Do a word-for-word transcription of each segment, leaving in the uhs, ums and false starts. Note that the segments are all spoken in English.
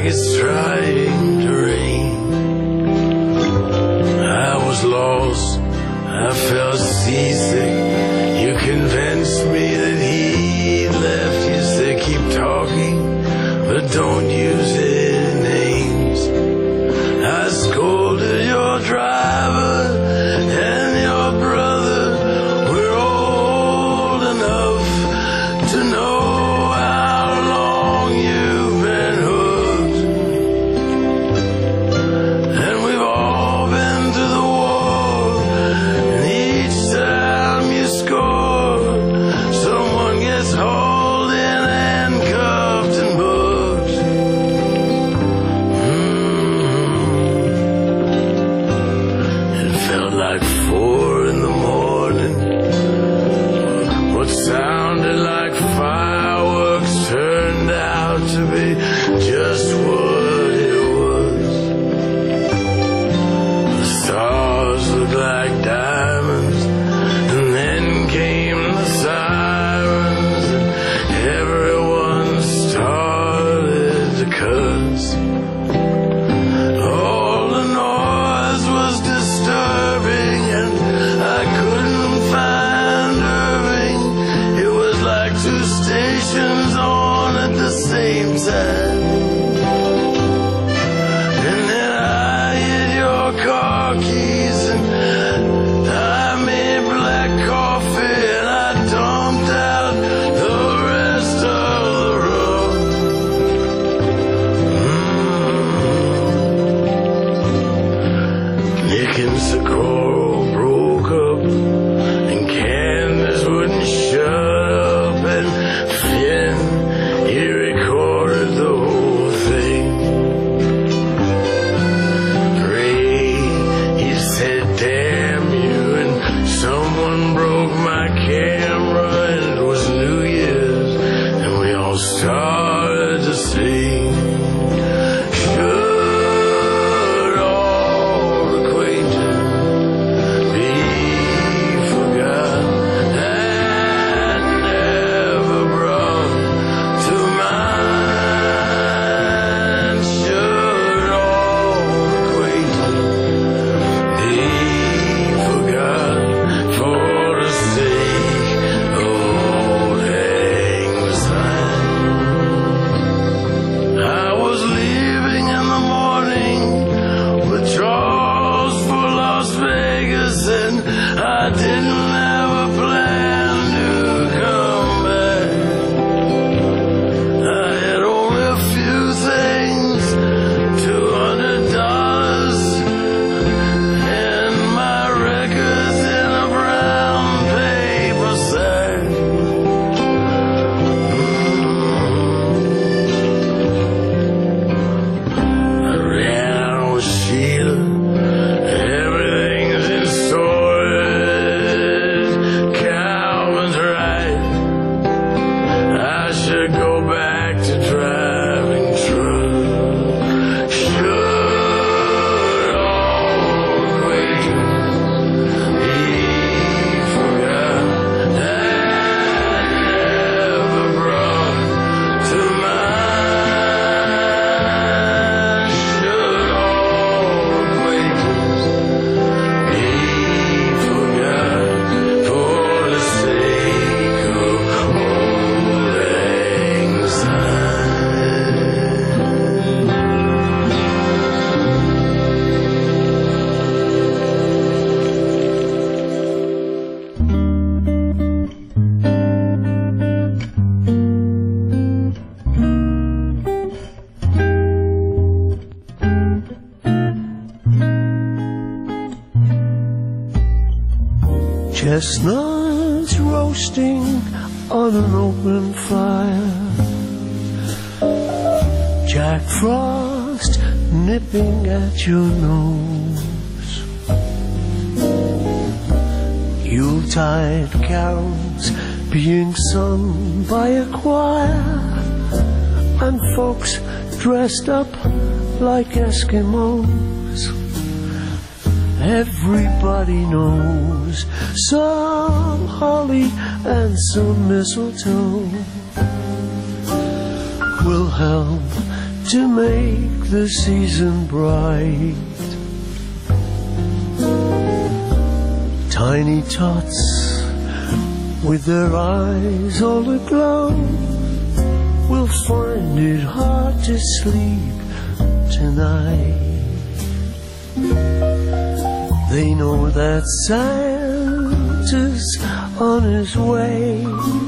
it's trying to rain. I was lost, I felt seasick. You convinced me that he left. You said keep talking, but don't use any names. I scolded your driver and your brother. We're old enough to know how long you've been hooked, and we've all been to the war, and each time you score, someone gets hauled in, handcuffed and booked. Mm. It felt like four in the morning. What sounded like fireworks turned out to be just what it was. The stars looked like diamonds, and then came the sirens, and everyone started to cuss. All the noise was disturbing, and I couldn't find Irving. It was like two stations on at the same time. And then I hid your car keys, and I made black coffee, and I dumped out the rest of the rum. Mm. Nick and Socorro broke up, and Candace wouldn't shut up, and Finn, he recorded the whole thing. Ray, he said damn you, and someone broke my camera, and it was New Year's, and we all started to sing. Should all acquaintance be forgot and never brought to mind? Should all acquaintance be forgot for the sake of old Lang Syne? I was leaving in the morning with Charles for Las Vegas, and I didn't have a plan to come back. I had only a few things, two hundred dollars, and my records in a brown paper sack. I ran with Sheila. Everything's in storage. Calvin's right. I should go back to driving truck. Should all acquaintance be forgot and never brought to mind? Should all acquaintance be forgot for the sake of old Lang Syne? Chestnuts roasting on an open fire, Jack Frost nipping at your nose, Yuletide carols being sung by a choir, and folks dressed up like Eskimos. Everybody knows some holly and some mistletoe will help to make the season bright. Tiny tots with their eyes all aglow will find it hard to sleep tonight. They know that Santa's on his way.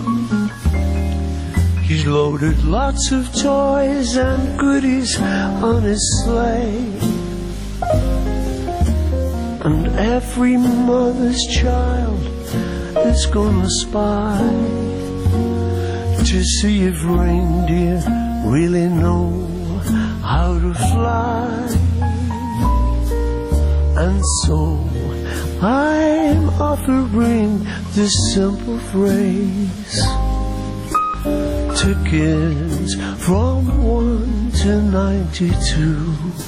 He's loaded lots of toys and goodies on his sleigh. And every mother's child is gonna spy to see if reindeer really know how to fly. And so I'm offering this simple phrase to kids from one to ninety-two.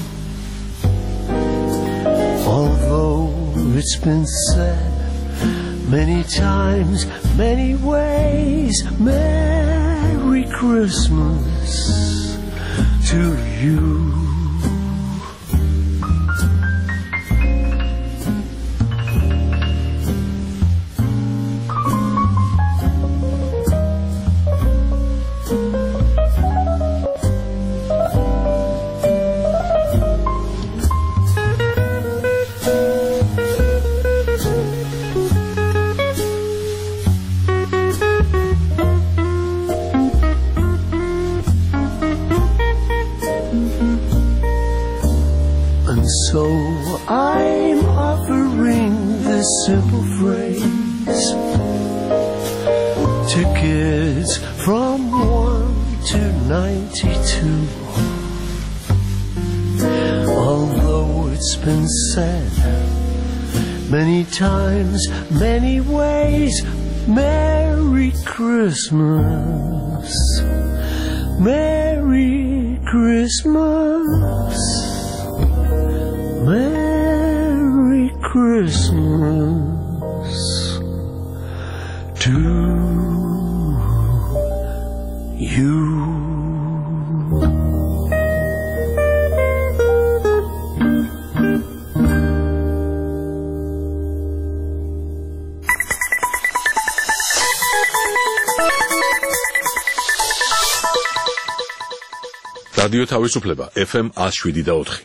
Although it's been said many times, many ways, Merry Christmas to you. So I'm offering this simple phrase to kids from one to ninety-two. Although it's been said many times, many ways, Merry Christmas, Merry Christmas, Merry Christmas to you. რადიო თავისუფლება ეფ ემ one oh seven და four.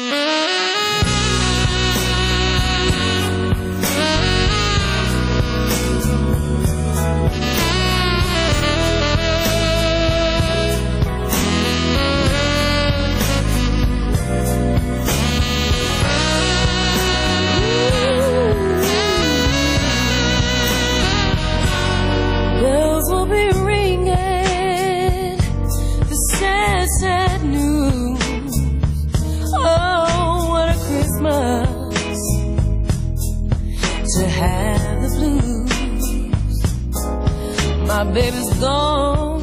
My baby's gone,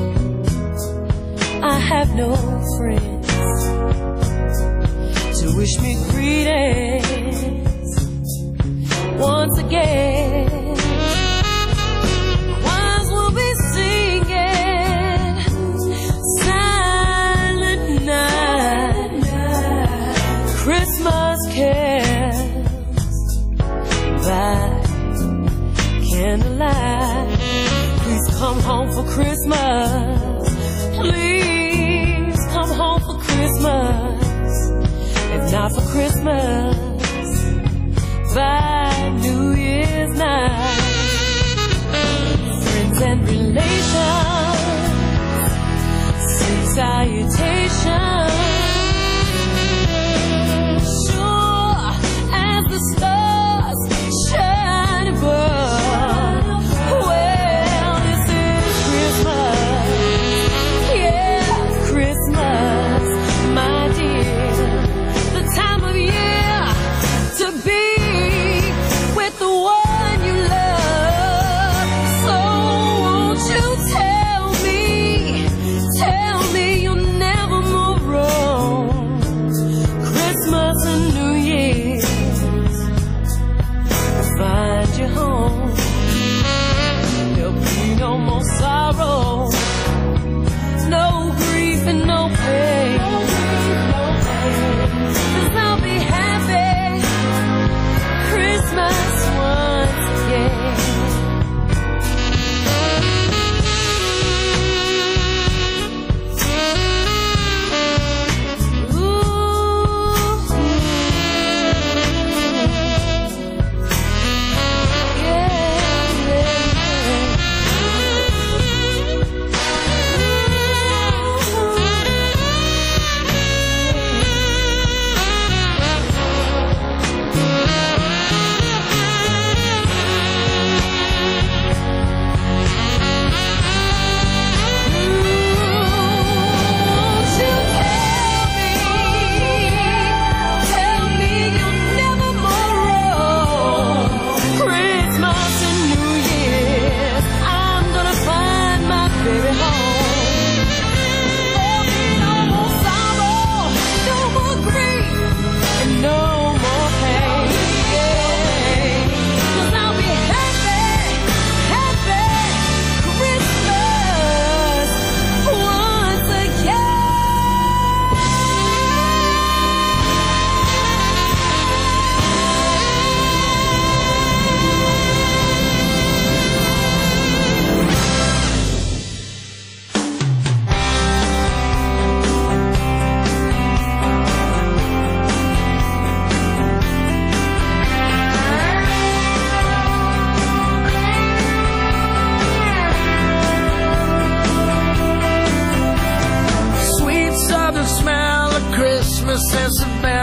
I have no friends to wish me greetings once again. Choirs will be singing Silent Night, Christmas carols by candlelight. Please come home for Christmas. Please come home for Christmas. If not for Christmas, by New Year's night. Friends and relations send salutations. Sure as the stars shine above. Tell me you'll never move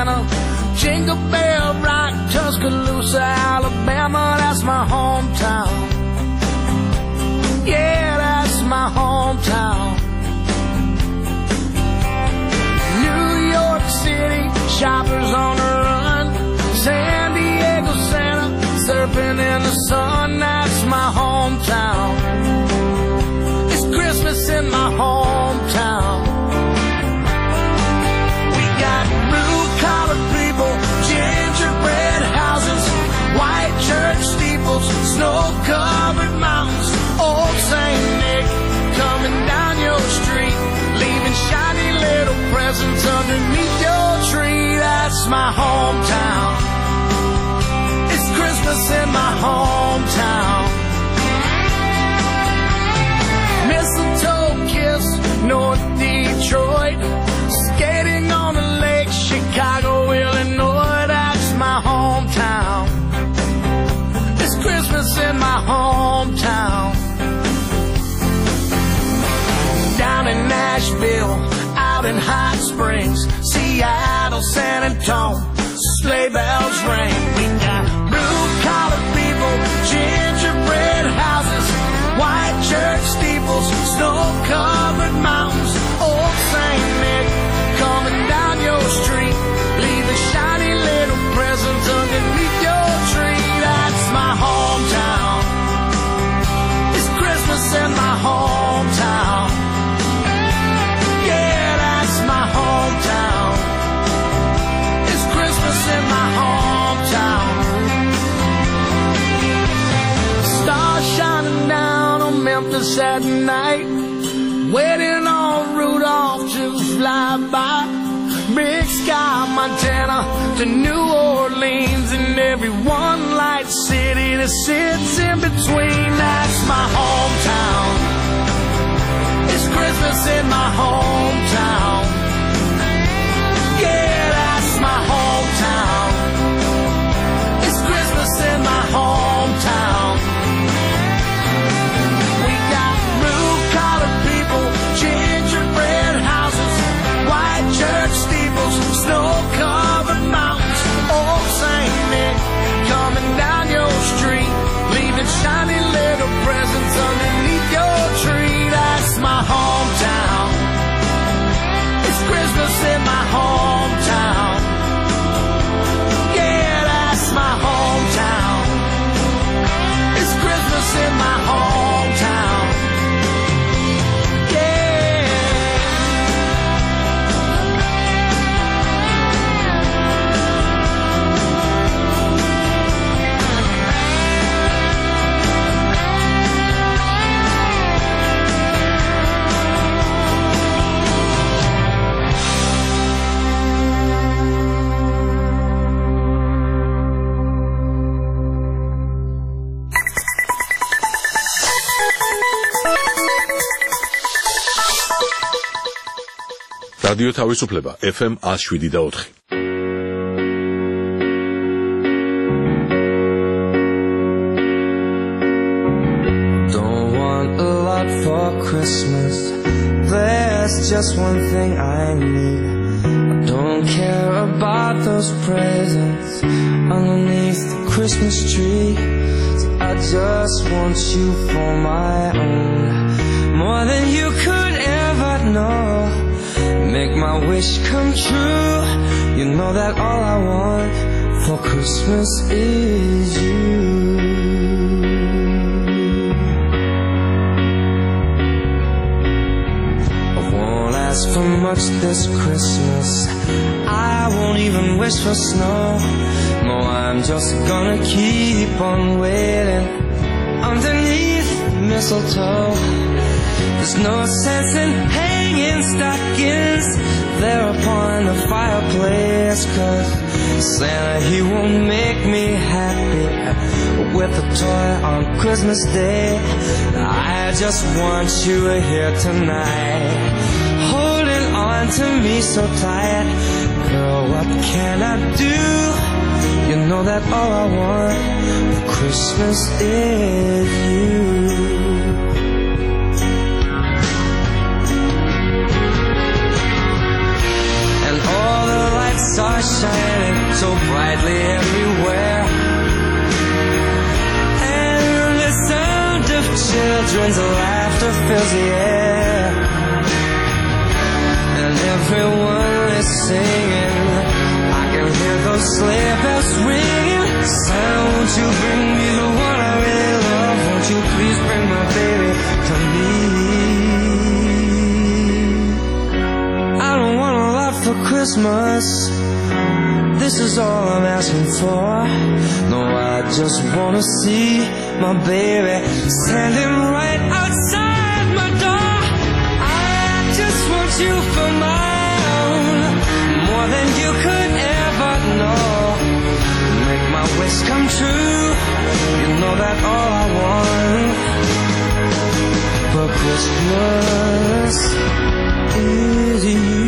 Santa. Jingle Bell Rock, Tuscaloosa, Alabama, that's my hometown. Yeah, that's my hometown. New York City, shoppers on the run. San Diego Santa, surfing in the sun, that's my hometown. It's Christmas in my hometown. We got blue-collar people, gingerbread houses, white church steeples, snow-covered mountains, old Saint Nick coming down your street, leaving shiny little presents underneath your tree. That's my hometown. It's Christmas in my hometown. Mistletoe kiss, North Detroit, skating on the lake, Chicago, Illinois, that's my hometown. It's Christmas in my hometown. Down in Nashville, out in Hot Springs, Seattle, San Antonio, sleigh bells ring. We got blue-collar people, gingerbread houses, white church steeples, snow-covered mountains, old Saint Nick coming down your street, leaving shiny little presents underneath your tree. That's my hometown. It's Christmas in my hometown. Yeah, that's my hometown. It's Christmas in my hometown. Stars shining down on Memphis at night, waiting on Rudolph to fly by. Big Sky, Montana to New Orleans, and every one light city that sits in between. That's my hometown. It's Christmas in my hometown. Yeah, that's my hometown. It's Christmas in my hometown. We got blue-collar people, gingerbread houses, white church steeples, snow-covered mountains, old Saint Nick coming down your street, leaving shiny little presents underneath your tree. That's my hometown. It's Christmas in my hometown. Yeah, that's my hometown. It's Christmas in my hometown. რადიო თავისუფლება ეფ ემ one oh seven და four. Don't want a lot for Christmas, there's just one thing I need. I don't care about those presents underneath the Christmas tree. So I just want you for my own, more than you could ever know. Make my wish come true. You know that all I want for Christmas is you. I won't ask for much this Christmas, I won't even wish for snow. No, I'm just gonna keep on waiting underneath the mistletoe. There's no sense in hanging stockings there upon the fireplace, 'cause Santa, he won't make me happy with a toy on Christmas Day. I just want you here tonight, holding on to me so tight. Girl, what can I do? You know that all I want for Christmas is you. Are shining children's laughter fills the air, and everyone is singing. I can hear those sleigh bells ringing. Santa, won't you bring me the one I really love? Won't you please bring my baby to me? I don't want a lot for Christmas. This is all I'm asking for. No, I just wanna see my baby standing right outside my door. I just want you for my own, more than you could ever know. Make my wish come true. You know that all I want for Christmas is you.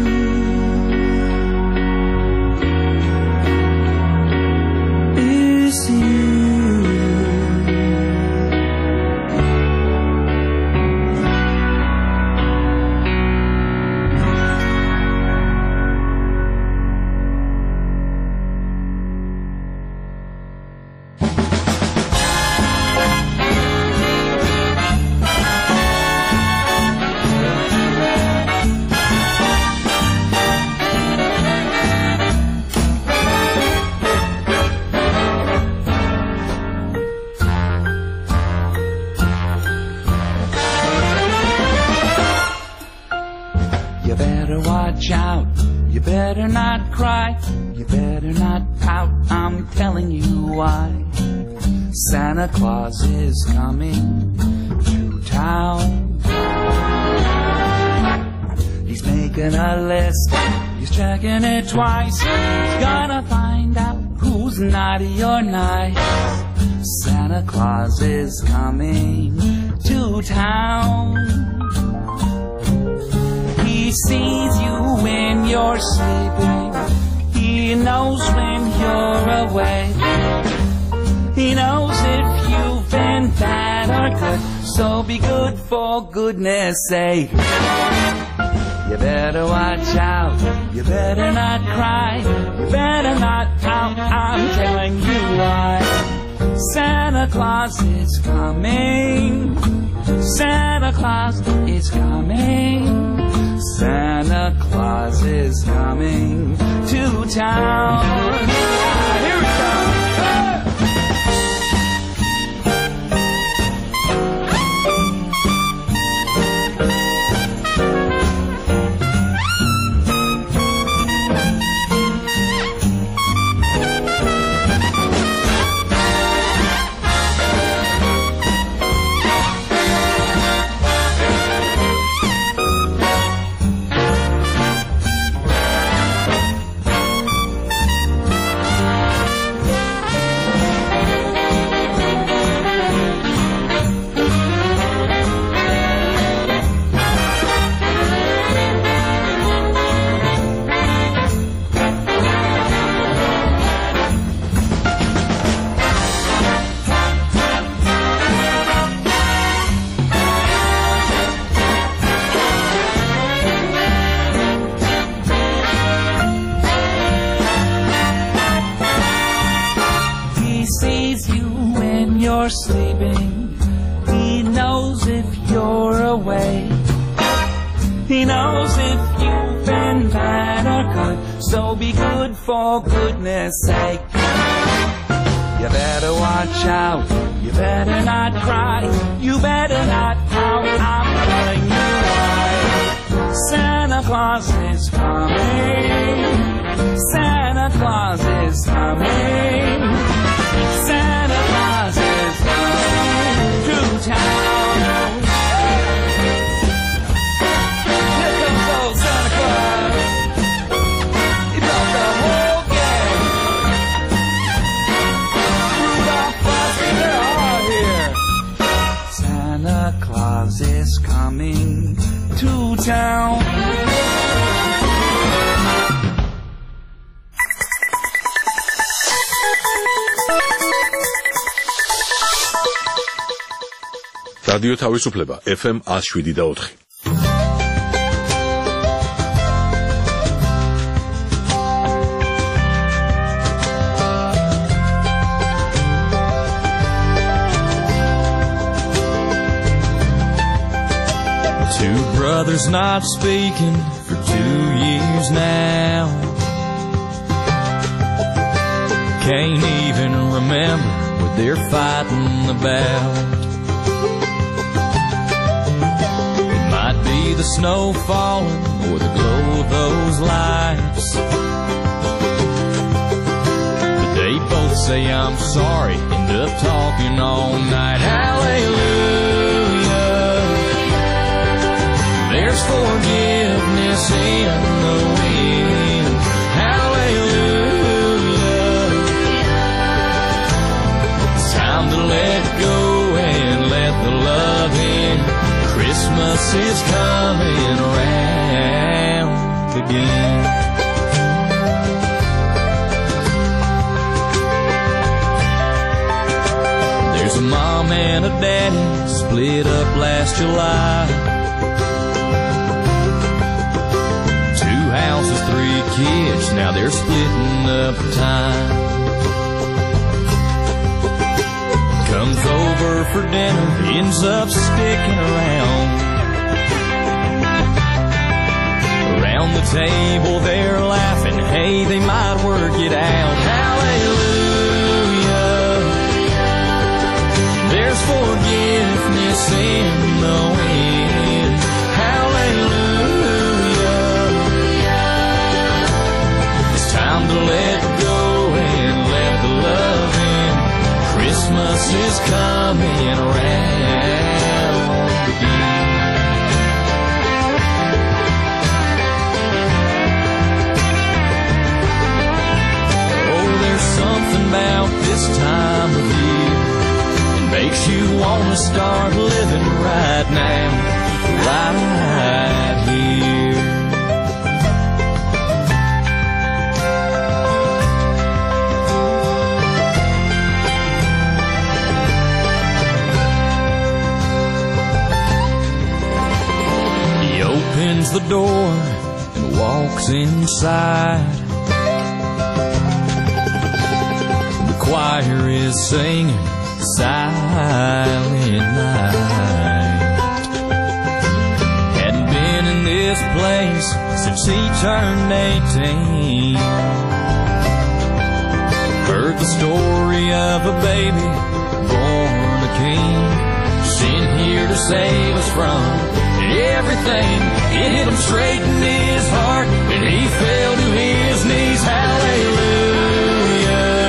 Santa Claus is coming to town. He's making a list, he's checking it twice. He's gonna find out who's naughty or nice. Santa Claus is coming to town. He sees you when you're sleeping. He knows when you're awake. He knows if you've been bad or good, so be good for goodness sake. You better watch out, you better not cry, you better not pout, I'm telling you why. Santa Claus is coming, Santa Claus is coming, Santa Claus is coming to town. Here we go. Sleeping. He knows if you're awake. He knows if you've been bad or good, so be good for goodness sake. You better watch out, you better not cry, you better not pout, I'm telling you why. Santa Claus is coming, Santa Claus is coming, Santa Claus is coming to town. Here comes old Santa Claus. He brought the whole gang. Rudolph, Frosty, they're all here. Santa Claus is coming to town. რადიო თავისუფლება ეფ ემ one oh seven და four. brother's not speaking for two years now. Can't even remember what they're fighting about. It might be the snow falling or the glow of those lights, but they both say I'm sorry, end up talking all night. Hallelujah, there's forgiveness in the wind. Hallelujah, it's time to let go and let the love in. Christmas is coming around again. There's a mom and a daddy split up last July. Two houses, three kids, now they're splitting up time. Comes over for dinner, ends up sticking around. Around the table they're laughing, hey, they might work it out. Hallelujah, there's forgiveness in the wind. Hallelujah, it's time to let go and let the love in. Christmas is coming around again. Oh, there's something about this time of year that makes you want to start living right now, right here. Opens the door and walks inside. The choir is singing Silent Night. Hadn't been in this place since he turned eighteen. Heard the story of a baby born a king, sent here to save us from everything. It hit him straight in his heart and he fell to his knees. Hallelujah,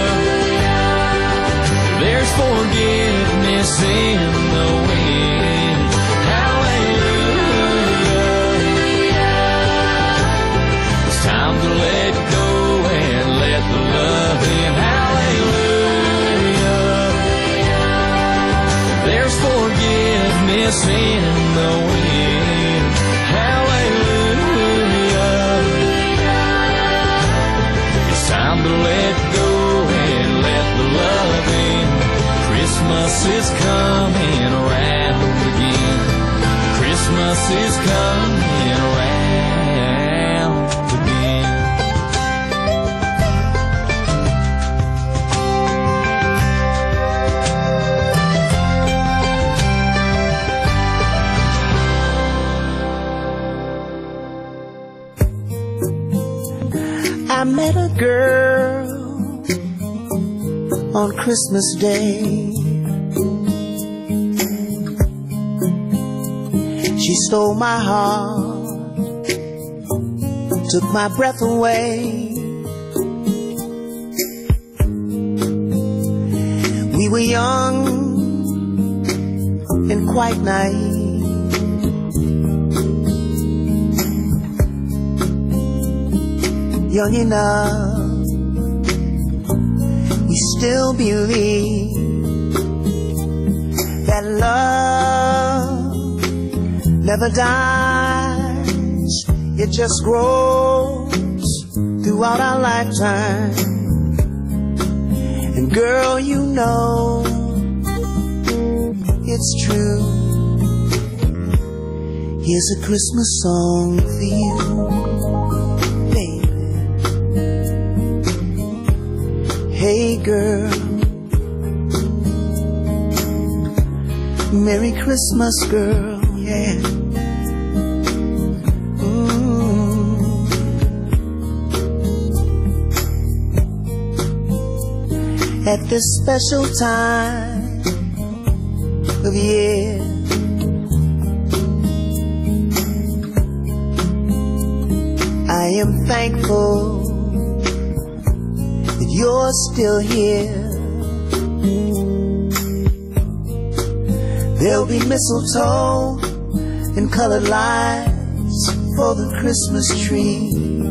there's forgiveness in the wind. Hallelujah, it's time to let go and let the love in. Hallelujah, there's forgiveness in the wind. Hallelujah, it's time to let go and let the love in. Christmas is coming around again. Christmas is coming around again. I met a girl on Christmas Day. She stole my heart, took my breath away. We were young and quite naive. Young enough, we still believe that love never dies. It just grows throughout our lifetime. And girl, you know it's true. Here's a Christmas song for you, baby. Hey girl, Merry Christmas, girl, yeah. at this special time of year. I am thankful that you're still here. There'll be mistletoe and colored lights for the Christmas tree.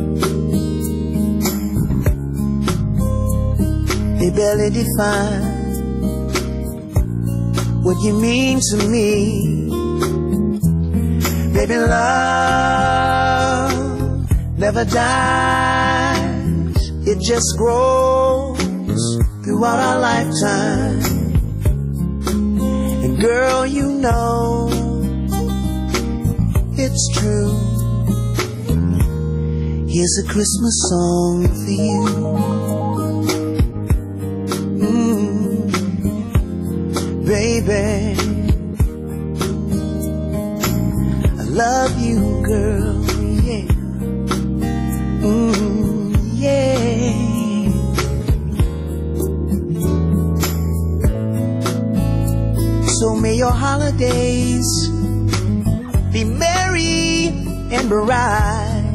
They barely define what you mean to me. Baby, love never dies. It just grows throughout our lifetime. And girl, you know it's true. Here's a Christmas song for you. Baby, I love you, girl, yeah, mm, yeah. So may your holidays be merry and bright,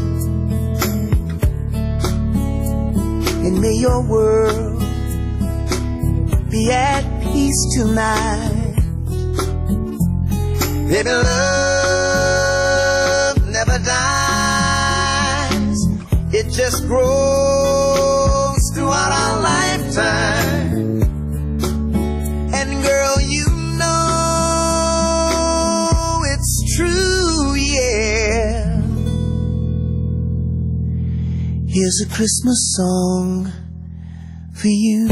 and may your world be at peace tonight. Baby, love never dies. It just grows throughout our lifetime. And girl, you know it's true, yeah. Here's a Christmas song for you.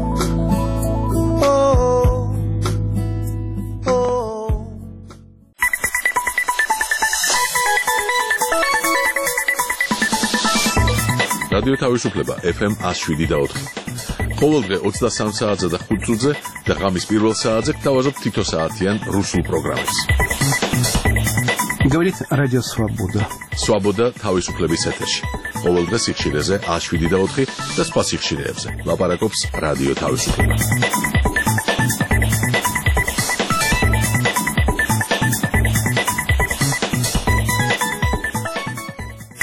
რადიო თავისუფლება ეფ ემ one oh seven და four. ყოველდღე ოცდასამ საათზე და ხუთ წუთზე და ღამის პირველ საათზე გთავაზობ თითო საათიან რუსულ პროგრამებს. Говорит Радио Свобода. Свобода თავისუფლების ეთერში. ყოველდღე სიხშირეზე one oh seven და four და სხვა სიხშირეებზე. ლაპარაკობს რადიო თავისუფლება.